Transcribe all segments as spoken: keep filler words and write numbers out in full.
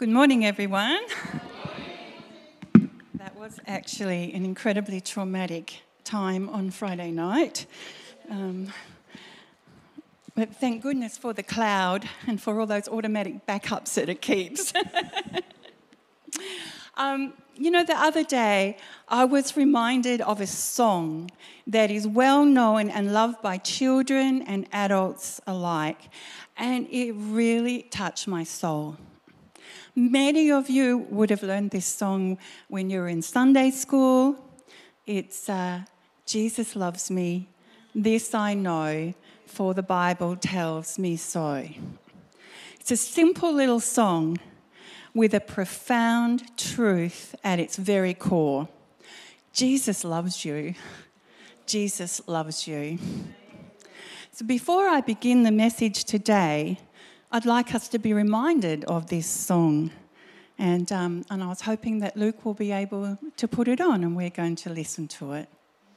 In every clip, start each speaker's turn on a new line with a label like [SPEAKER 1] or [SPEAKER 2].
[SPEAKER 1] Good morning, everyone. That was actually an incredibly traumatic time on Friday night. Um, but thank goodness for the cloud and for all those automatic backups that it keeps. um, you know, the other day I was reminded of a song that is well known and loved by children and adults alike, and it really touched my soul. Many of you would have learned this song when you were in Sunday school. It's uh, Jesus loves me, this I know, for the Bible tells me so. It's a simple little song with a profound truth at its very core. Jesus loves you. Jesus loves you. So before I begin the message today, I'd like us to be reminded of this song. And, um, and I was hoping that Luke will be able to put it on and we're going to listen to it.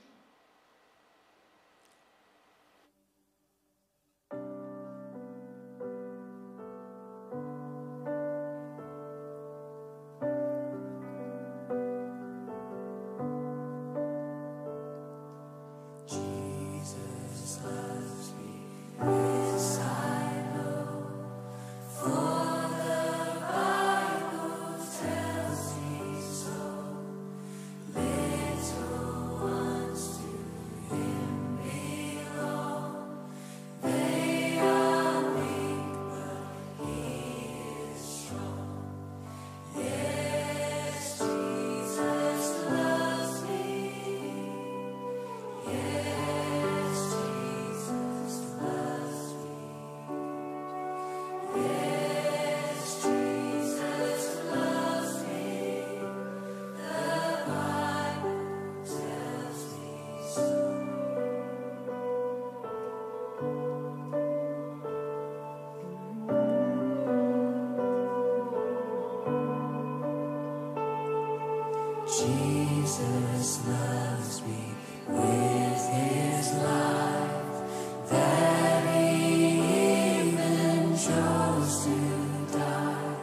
[SPEAKER 2] Jesus loves me with his life, that he even chose to die.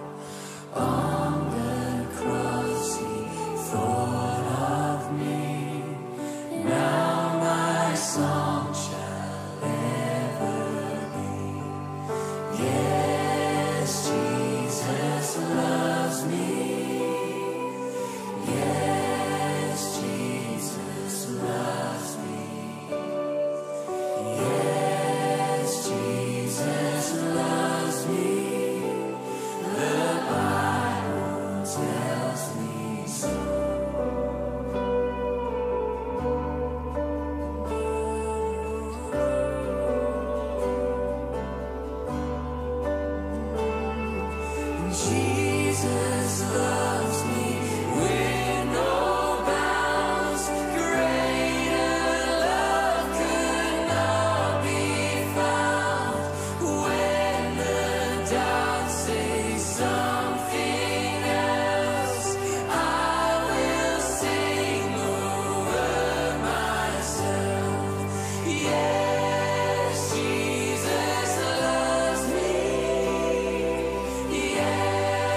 [SPEAKER 2] On the cross he thought of me, now my song shall ever be. Yes, Jesus loves me. Yeah.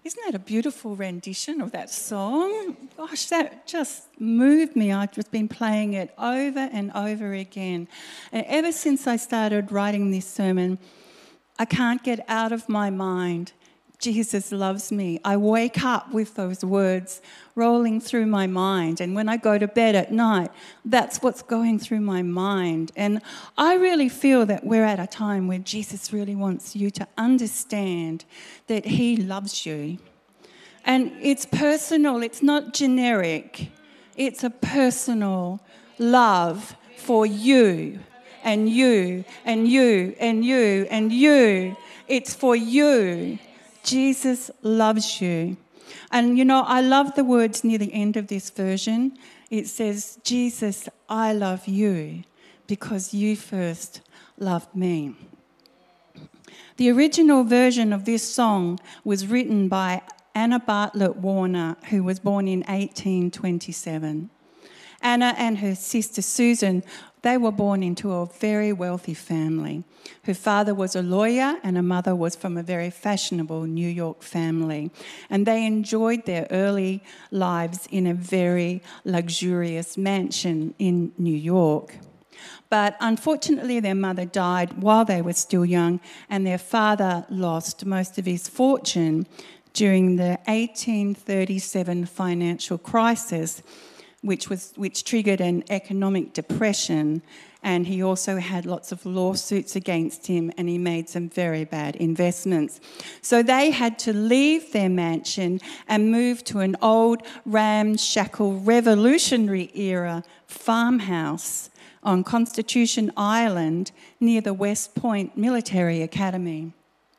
[SPEAKER 1] Isn't that a beautiful rendition of that song? Gosh, that just moved me. I've just been playing it over and over again. And ever since I started writing this sermon, I can't get out of my mind, Jesus loves me. I wake up with those words rolling through my mind. And when I go to bed at night, that's what's going through my mind. And I really feel that we're at a time where Jesus really wants you to understand that he loves you. And it's personal, it's not generic. It's a personal love for you and you and you and you and you. It's for you. Jesus loves you. And, you know, I love the words near the end of this version. It says, Jesus, I love you because you first loved me. The original version of this song was written by Anna Bartlett Warner, who was born in eighteen twenty-seven. Anna and her sister Susan, they were born into a very wealthy family. Her father was a lawyer and her mother was from a very fashionable New York family. And they enjoyed their early lives in a very luxurious mansion in New York. But unfortunately, their mother died while they were still young, and their father lost most of his fortune during the eighteen thirty-seven financial crisis, which was which triggered an economic depression, and he also had lots of lawsuits against him, and he made some very bad investments. So they had to leave their mansion and move to an old ramshackle Revolutionary era farmhouse on Constitution Island near the West Point Military Academy.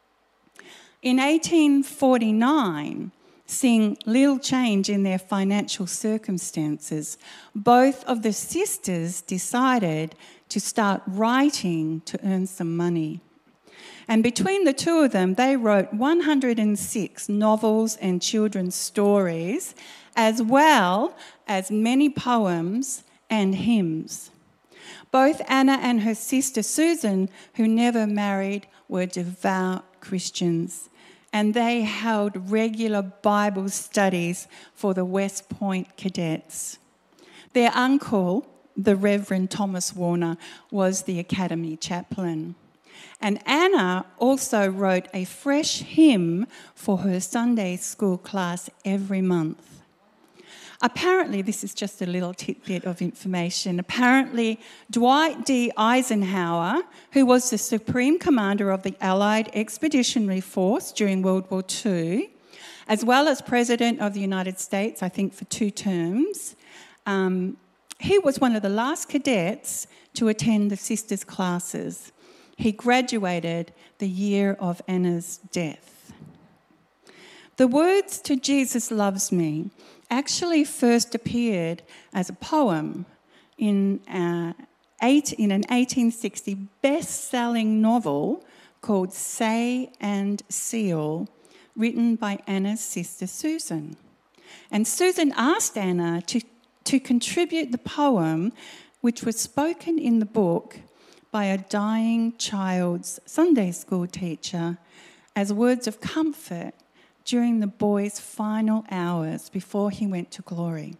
[SPEAKER 1] In eighteen forty-nine, seeing little change in their financial circumstances, both of the sisters decided to start writing to earn some money. And between the two of them, they wrote one hundred six novels and children's stories, as well as many poems and hymns. Both Anna and her sister Susan, who never married, were devout Christians, and they held regular Bible studies for the West Point cadets. Their uncle, the Reverend Thomas Warner, was the academy chaplain. And Anna also wrote a fresh hymn for her Sunday school class every month. Apparently, this is just a little tidbit of information, apparently Dwight D. Eisenhower, who was the Supreme Commander of the Allied Expeditionary Force during World War Two, as well as President of the United States, I think for two terms, um, he was one of the last cadets to attend the sisters' classes. He graduated the year of Anna's death. The words to Jesus Loves Me actually first appeared as a poem in, uh, eight, in an eighteen sixty best-selling novel called Say and Seal, written by Anna's sister Susan. And Susan asked Anna to, to contribute the poem, which was spoken in the book by a dying child's Sunday school teacher, as words of comfort during the boy's final hours before he went to glory.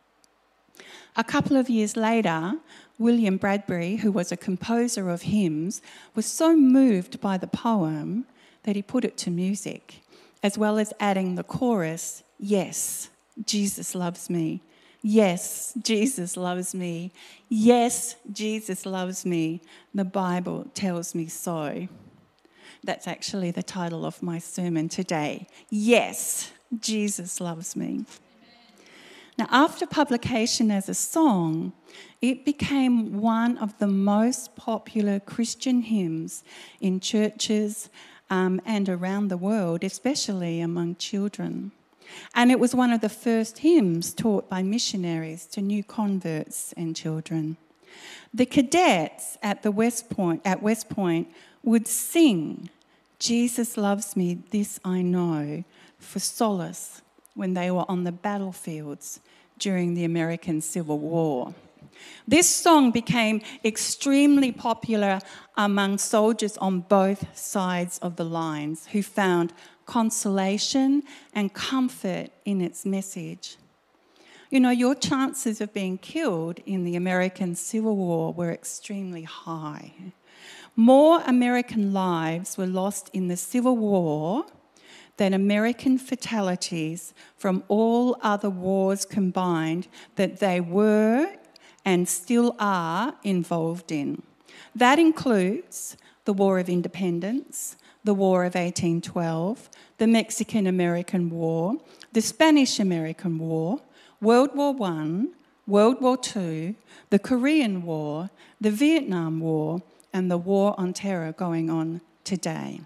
[SPEAKER 1] A couple of years later, William Bradbury, who was a composer of hymns, was so moved by the poem that he put it to music, as well as adding the chorus, "Yes, Jesus loves me. Yes, Jesus loves me. Yes, Jesus loves me. The Bible tells me so." That's actually the title of my sermon today. Yes, Jesus loves me. Amen. Now, after publication as a song, it became one of the most popular Christian hymns in churches um, and around the world, especially among children. And it was one of the first hymns taught by missionaries to new converts and children. The cadets at the West Point, at West Point would sing "Jesus loves me, this I know," for solace when they were on the battlefields during the American Civil War. This song became extremely popular among soldiers on both sides of the lines who found consolation, and comfort in its message. You know, your chances of being killed in the American Civil War were extremely high. More American lives were lost in the Civil War than American fatalities from all other wars combined that they were and still are involved in. That includes the War of Independence, the War of eighteen twelve, the Mexican-American War, the Spanish-American War, World War One, World War Two, the Korean War, the Vietnam War, and the War on Terror going on today.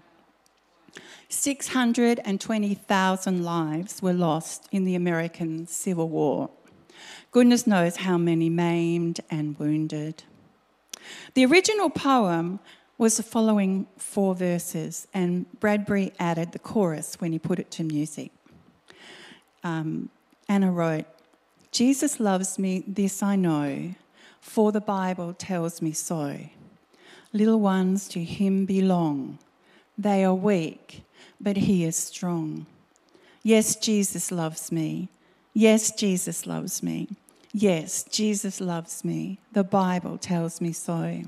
[SPEAKER 1] six hundred twenty thousand lives were lost in the American Civil War. Goodness knows how many maimed and wounded. The original poem was the following four verses, and Bradbury added the chorus when he put it to music. Um, Anna wrote, "Jesus loves me, this I know, for the Bible tells me so. Little ones to him belong. They are weak, but he is strong. Yes, Jesus loves me. Yes, Jesus loves me. Yes, Jesus loves me. The Bible tells me so.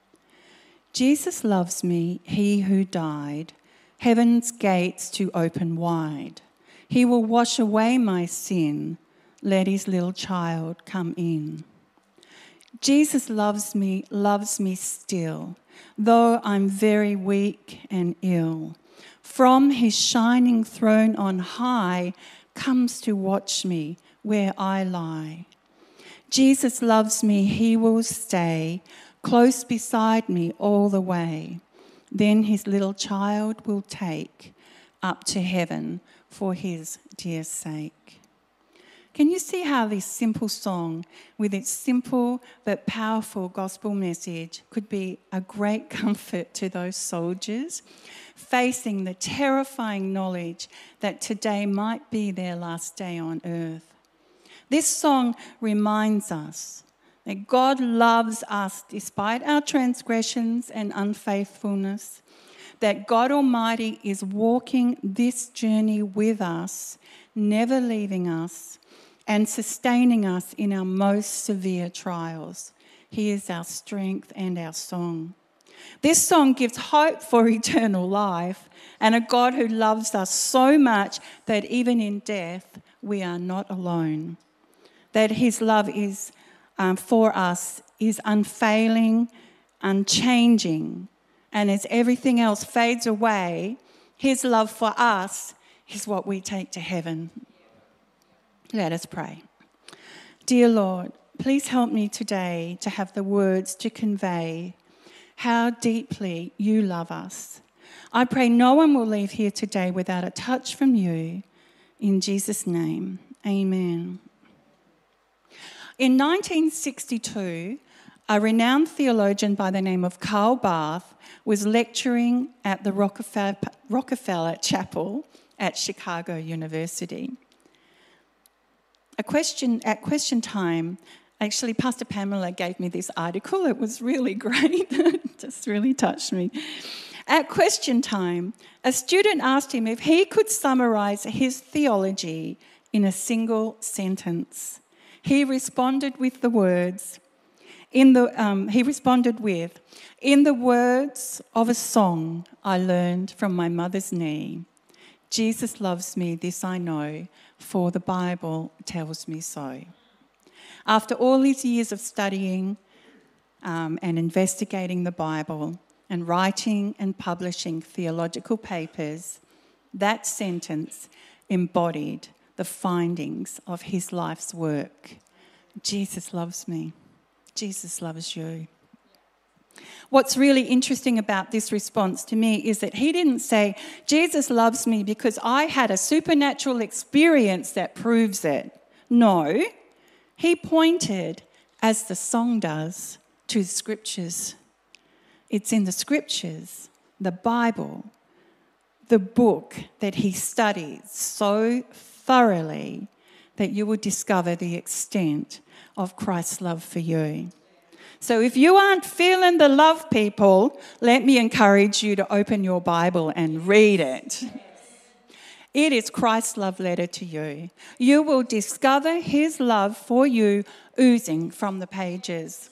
[SPEAKER 1] Jesus loves me, he who died, heaven's gates to open wide. He will wash away my sin. Let his little child come in. Jesus loves me, loves me still, though I'm very weak and ill. From his shining throne on high comes to watch me where I lie. Jesus loves me, he will stay close beside me all the way. Then his little child will take up to heaven for his dear sake." Can you see how this simple song, with its simple but powerful gospel message, could be a great comfort to those soldiers facing the terrifying knowledge that today might be their last day on earth? This song reminds us that God loves us despite our transgressions and unfaithfulness, that God Almighty is walking this journey with us, never leaving us, and sustaining us in our most severe trials. He is our strength and our song. This song gives hope for eternal life and a God who loves us so much that even in death we are not alone, that his love is um, for us is unfailing, unchanging, and as everything else fades away, his love for us is what we take to heaven. Let us pray. Dear Lord, please help me today to have the words to convey how deeply you love us. I pray no one will leave here today without a touch from you. In Jesus' name, amen. In nineteen sixty-two, a renowned theologian by the name of Karl Barth was lecturing at the Rockefeller, Rockefeller Chapel at Chicago University. A question at question time, actually Pastor Pamela gave me this article. It was really great. It just really touched me. At question time, a student asked him if he could summarise his theology in a single sentence. He responded with the words, in the um, he responded with, "In the words of a song I learned from my mother's knee, Jesus loves me, this I know, for the Bible tells me so." After all these years of studying um, and investigating the Bible and writing and publishing theological papers, that sentence embodied the findings of his life's work. Jesus loves me. Jesus loves you. What's really interesting about this response to me is that he didn't say, Jesus loves me because I had a supernatural experience that proves it. No, he pointed, as the song does, to the scriptures. It's in the scriptures, the Bible, the book that he studied so thoroughly that you will discover the extent of Christ's love for you. So if you aren't feeling the love, people, let me encourage you to open your Bible and read it. It is Christ's love letter to you. You will discover his love for you oozing from the pages.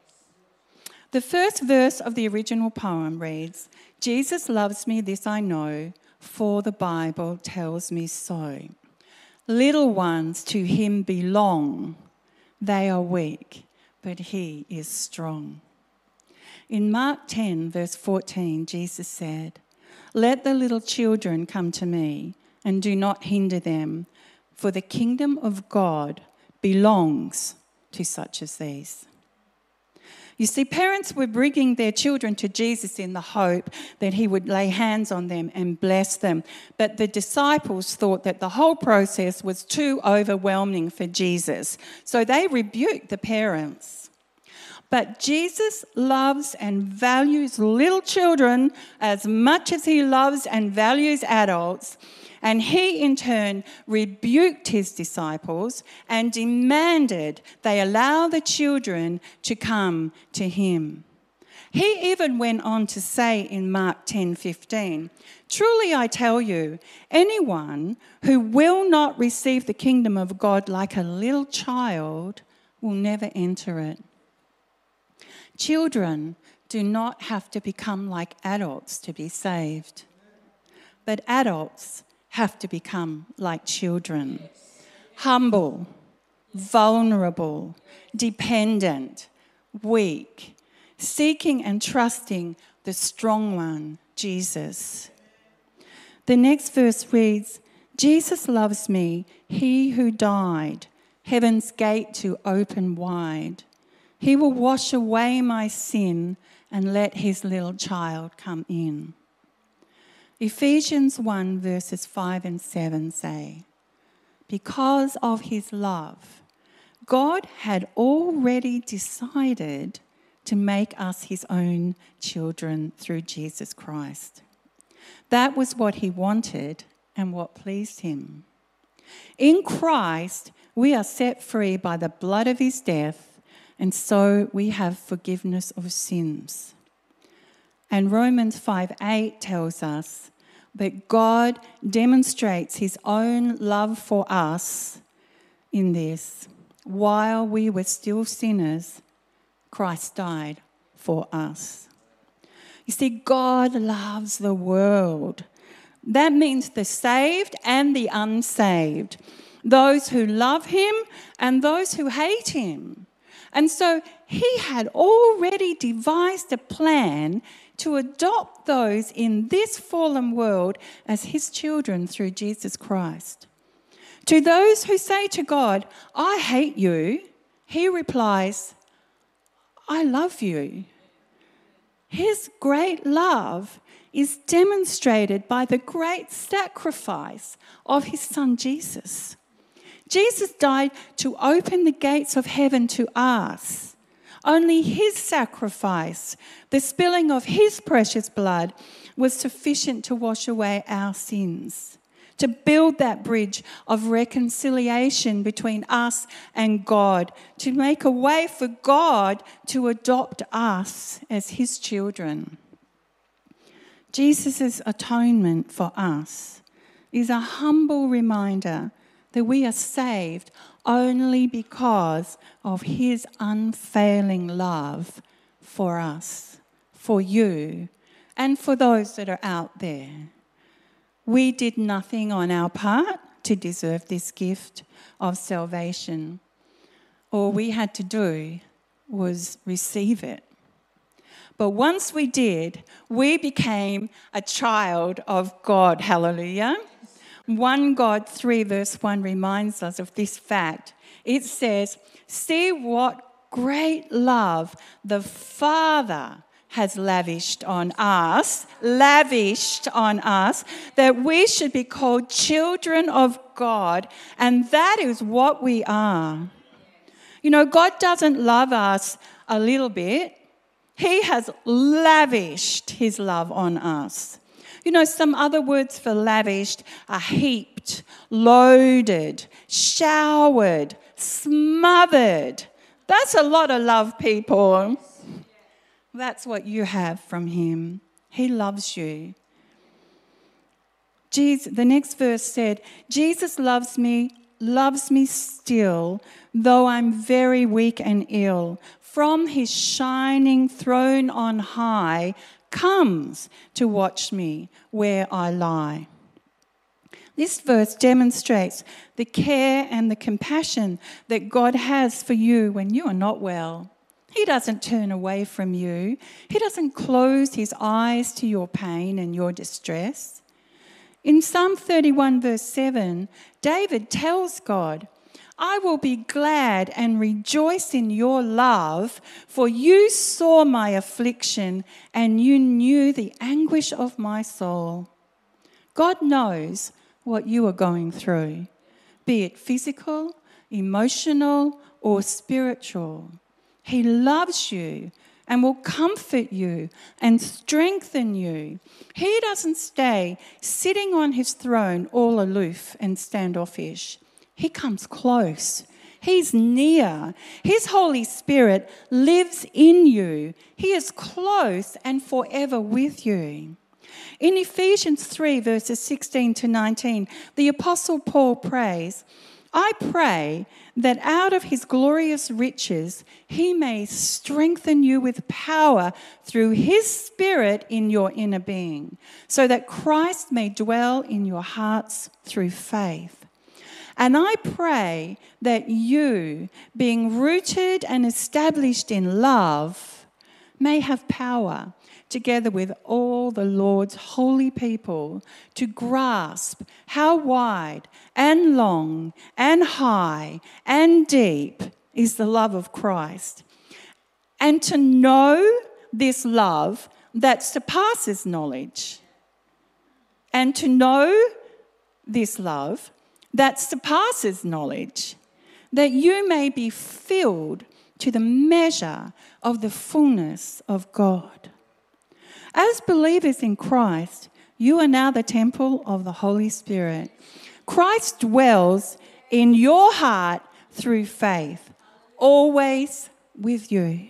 [SPEAKER 1] The first verse of the original poem reads, Jesus loves me, this I know, for the Bible tells me so. Little ones to him belong. They are weak, but he is strong. In Mark ten, verse fourteen, Jesus said, let the little children come to me, and do not hinder them, for the kingdom of God belongs to such as these. You see, parents were bringing their children to Jesus in the hope that he would lay hands on them and bless them. But the disciples thought that the whole process was too overwhelming for Jesus. So they rebuked the parents. But Jesus loves and values little children as much as he loves and values adults. And he, in turn, rebuked his disciples and demanded they allow the children to come to him. He even went on to say in Mark ten fifteen, truly I tell you, anyone who will not receive the kingdom of God like a little child will never enter it. Children do not have to become like adults to be saved, but adults have to become like children. Humble, vulnerable, dependent, weak, seeking and trusting the strong one, Jesus. The next verse reads, Jesus loves me, he who died, heaven's gate to open wide. He will wash away my sin and let his little child come in. Ephesians one verses five and seven say, because of his love, God had already decided to make us his own children through Jesus Christ. That was what he wanted and what pleased him. In Christ, we are set free by the blood of his death, and so we have forgiveness of sins. And Romans five eight tells us that God demonstrates his own love for us in this. While we were still sinners, Christ died for us. You see, God loves the world. That means the saved and the unsaved, those who love him and those who hate him. And so he had already devised a plan to adopt those in this fallen world as his children through Jesus Christ. To those who say to God, I hate you, he replies, I love you. His great love is demonstrated by the great sacrifice of his son Jesus. Jesus died to open the gates of heaven to us. Only his sacrifice, the spilling of his precious blood, was sufficient to wash away our sins, to build that bridge of reconciliation between us and God, to make a way for God to adopt us as his children. Jesus' atonement for us is a humble reminder that we are saved only because of his unfailing love for us, for you, and for those that are out there. We did nothing on our part to deserve this gift of salvation. All we had to do was receive it. But once we did, we became a child of God. Hallelujah. First John three verse one reminds us of this fact. It says, see what great love the Father has lavished on us, lavished on us, that we should be called children of God, and that is what we are. You know, God doesn't love us a little bit. He has lavished his love on us. You know, some other words for lavished are heaped, loaded, showered, smothered. That's a lot of love, people. That's what you have from him. He loves you. Jesus, the next verse said, Jesus loves me, loves me still, though I'm very weak and ill. From his shining throne on high comes to watch me where I lie. This verse demonstrates the care and the compassion that God has for you when you are not well. He doesn't turn away from you. He doesn't close his eyes to your pain and your distress. In Psalm thirty-one, verse seven, David tells God, I will be glad and rejoice in your love, for you saw my affliction and you knew the anguish of my soul. God knows what you are going through, be it physical, emotional, or spiritual. He loves you and will comfort you and strengthen you. He doesn't stay sitting on his throne all aloof and standoffish. He comes close. He's near. His Holy Spirit lives in you. He is close and forever with you. In Ephesians three, verses sixteen to nineteen, the Apostle Paul prays, I pray that out of his glorious riches he may strengthen you with power through his Spirit in your inner being, so that Christ may dwell in your hearts through faith. And I pray that you, being rooted and established in love, may have power, together with all the Lord's holy people, to grasp how wide and long and high and deep is the love of Christ, and to know this love that surpasses knowledge, and to know this love that surpasses knowledge, that you may be filled to the measure of the fullness of God. As believers in Christ, you are now the temple of the Holy Spirit. Christ dwells in your heart through faith, always with you.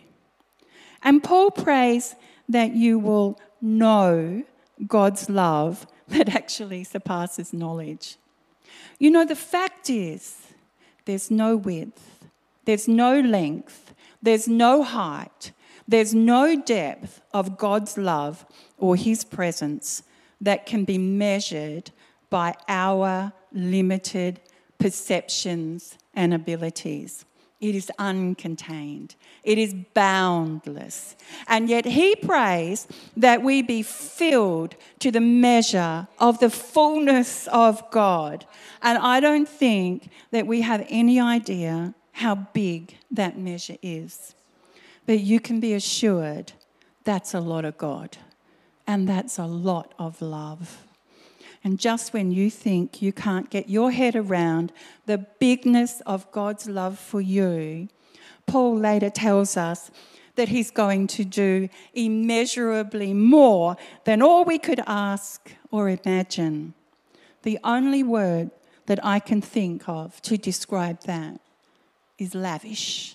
[SPEAKER 1] And Paul prays that you will know God's love that actually surpasses knowledge. You know, the fact is, there's no width, there's no length, there's no height, there's no depth of God's love or his presence that can be measured by our limited perceptions and abilities. It is uncontained. It is boundless. And yet he prays that we be filled to the measure of the fullness of God. And I don't think that we have any idea how big that measure is. But you can be assured that's a lot of God. And that's a lot of love. And just when you think you can't get your head around the bigness of God's love for you, Paul later tells us that he's going to do immeasurably more than all we could ask or imagine. The only word that I can think of to describe that is lavish.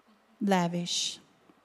[SPEAKER 1] Lavish.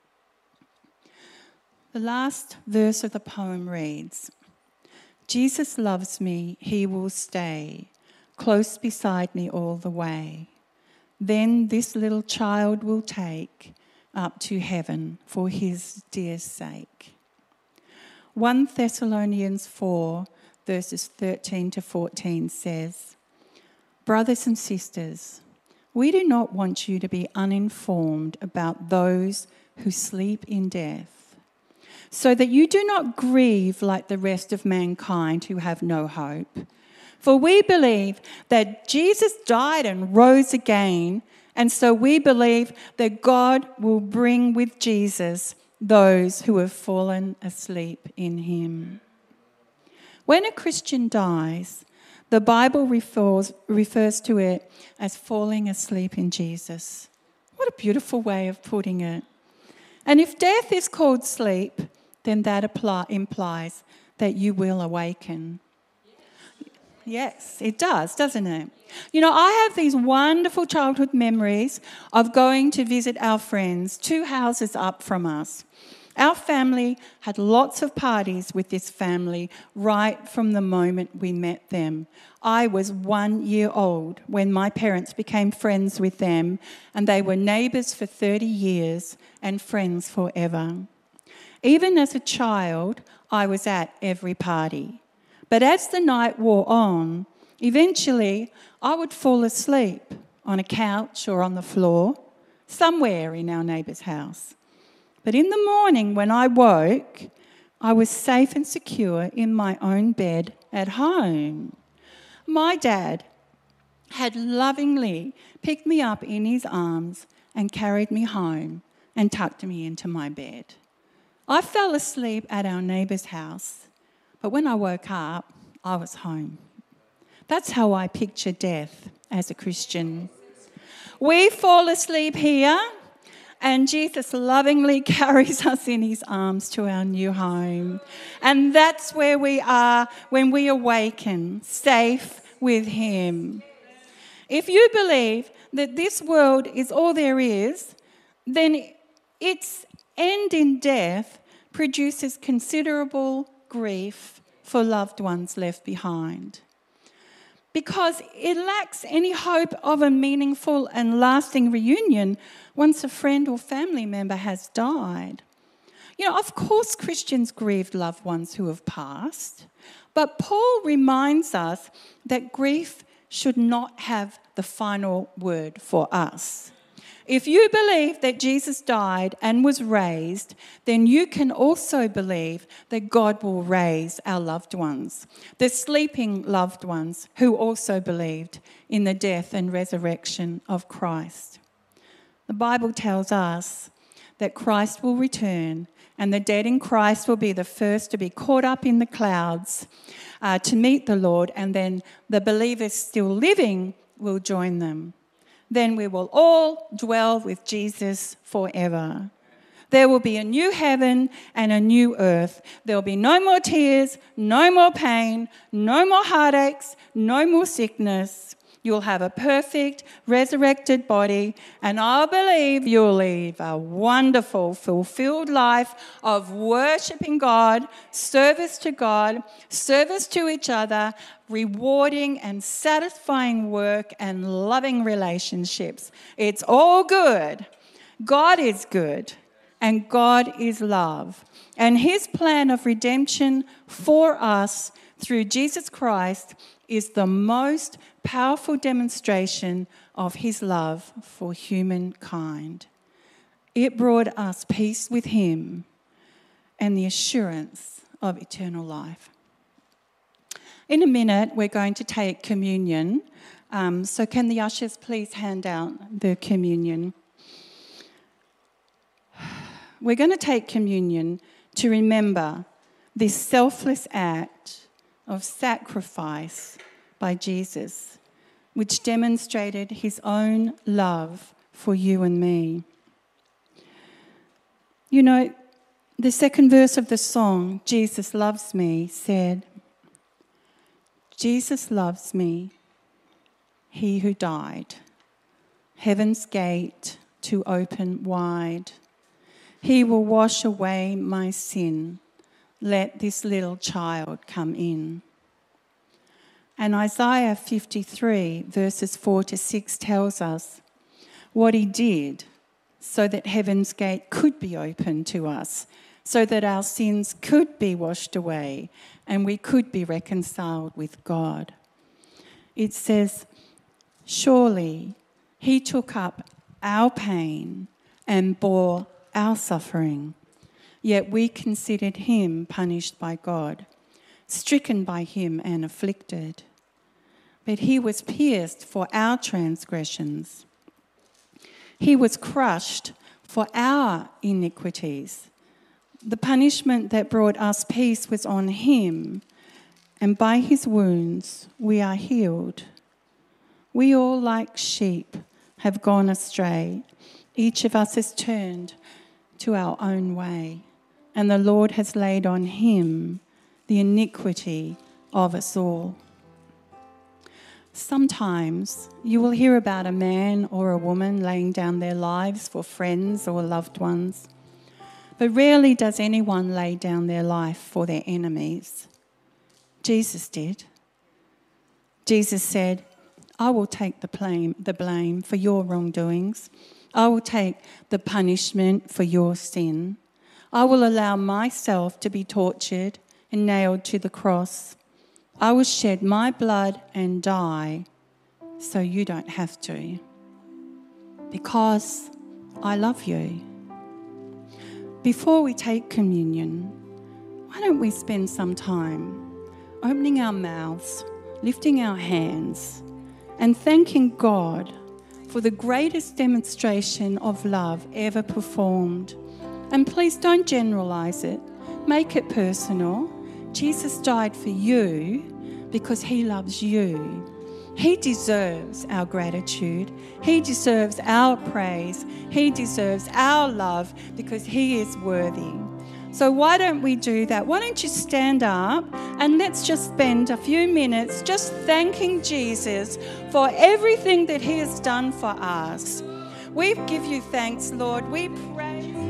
[SPEAKER 1] The last verse of the poem reads, Jesus loves me, he will stay, close beside me all the way. Then this little child will take up to heaven for his dear sake. First Thessalonians four, verses thirteen to fourteen says, Brothers and sisters, we do not want you to be uninformed about those who sleep in death, so that you do not grieve like the rest of mankind who have no hope. For we believe that Jesus died and rose again, and so we believe that God will bring with Jesus those who have fallen asleep in him. When a Christian dies, the Bible refers, refers to it as falling asleep in Jesus. What a beautiful way of putting it. And if death is called sleep, then that apply, implies that you will awaken. Yes, it does, doesn't it? You know, I have these wonderful childhood memories of going to visit our friends two houses up from us. Our family had lots of parties with this family right from the moment we met them. I was one year old when my parents became friends with them, and they were neighbours for thirty years and friends forever. Even as a child, I was at every party. But as the night wore on, eventually I would fall asleep on a couch or on the floor, somewhere in our neighbour's house. But in the morning when I woke, I was safe and secure in my own bed at home. My dad had lovingly picked me up in his arms and carried me home and tucked me into my bed. I fell asleep at our neighbour's house, but when I woke up, I was home. That's how I picture death as a Christian. We fall asleep here, and Jesus lovingly carries us in his arms to our new home. And that's where we are when we awaken, safe with him. If you believe that this world is all there is, then its end in death produces considerable grief for loved ones left behind, because it lacks any hope of a meaningful and lasting reunion once a friend or family member has died. You know, of course Christians grieve loved ones who have passed, but Paul reminds us that grief should not have the final word for us. If you believe that Jesus died and was raised, then you can also believe that God will raise our loved ones, the sleeping loved ones who also believed in the death and resurrection of Christ. The Bible tells us that Christ will return, and the dead in Christ will be the first to be caught up in the clouds uh, to meet the Lord, and then the believers still living will join them. Then we will all dwell with Jesus forever. There will be a new heaven and a new earth. There will be no more tears, no more pain, no more heartaches, no more sickness. You'll have a perfect, resurrected body, and I believe you'll live a wonderful, fulfilled life of worshipping God, service to God, service to each other, rewarding and satisfying work, and loving relationships. It's all good. God is good, and God is love. And his plan of redemption for us through Jesus Christ is the most powerful demonstration of his love for humankind. It brought us peace with him and the assurance of eternal life. In a minute, we're going to take communion. Um, so can the ushers please hand out the communion? We're going to take communion to remember this selfless act of sacrifice by Jesus, which demonstrated his own love for you and me. You know, the second verse of the song, Jesus Loves Me, said, Jesus loves me, he who died, heaven's gate to open wide. He will wash away my sin. Let this little child come in. And Isaiah fifty-three, verses four to six tells us what he did so that heaven's gate could be opened to us, so that our sins could be washed away and we could be reconciled with God. It says, surely he took up our pain and bore our suffering, yet we considered him punished by God, stricken by him and afflicted. But he was pierced for our transgressions. He was crushed for our iniquities. The punishment that brought us peace was on him, and by his wounds we are healed. We all, like sheep, have gone astray. Each of us has turned to our own way, and the Lord has laid on him the iniquity of us all. Sometimes you will hear about a man or a woman laying down their lives for friends or loved ones. but rarely does anyone lay down their life for their enemies. Jesus did. Jesus said, I will take the blame, the blame for your wrongdoings. I will take the punishment for your sin. I will allow myself to be tortured and nailed to the cross. I will shed my blood and die so you don't have to. Because I love you. Before we take communion, why don't we spend some time opening our mouths, lifting our hands, and thanking God for the greatest demonstration of love ever performed. And please don't generalise it. Make it personal. Jesus died for you because he loves you. He deserves our gratitude. He deserves our praise. He deserves our love because he is worthy. So why don't we do that? Why don't you stand up and let's just spend a few minutes just thanking Jesus for everything that he has done for us. We give you thanks, Lord. We praise you.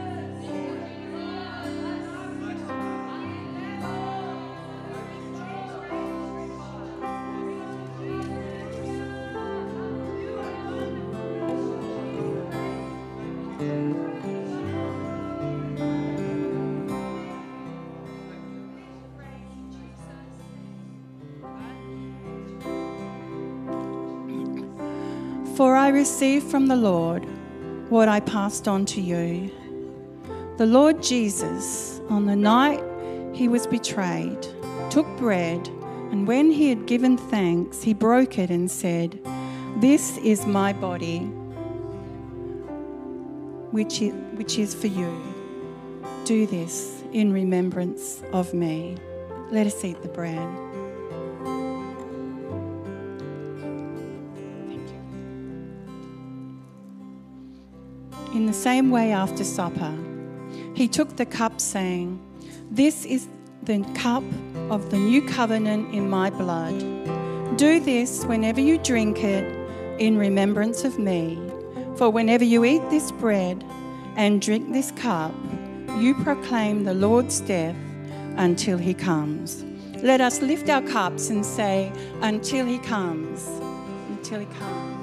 [SPEAKER 1] For I received from the Lord what I passed on to you. The Lord Jesus, on the night he was betrayed, took bread, and when he had given thanks, he broke it and said, "This is my body, which is, which is for you. Do this in remembrance of me." Let us eat the bread. In the same way, after supper, he took the cup, saying, "This is the cup of the new covenant in my blood. Do this whenever you drink it in remembrance of me. For whenever you eat this bread and drink this cup, you proclaim the Lord's death until he comes." Let us lift our cups and say, "Until he comes, until he comes."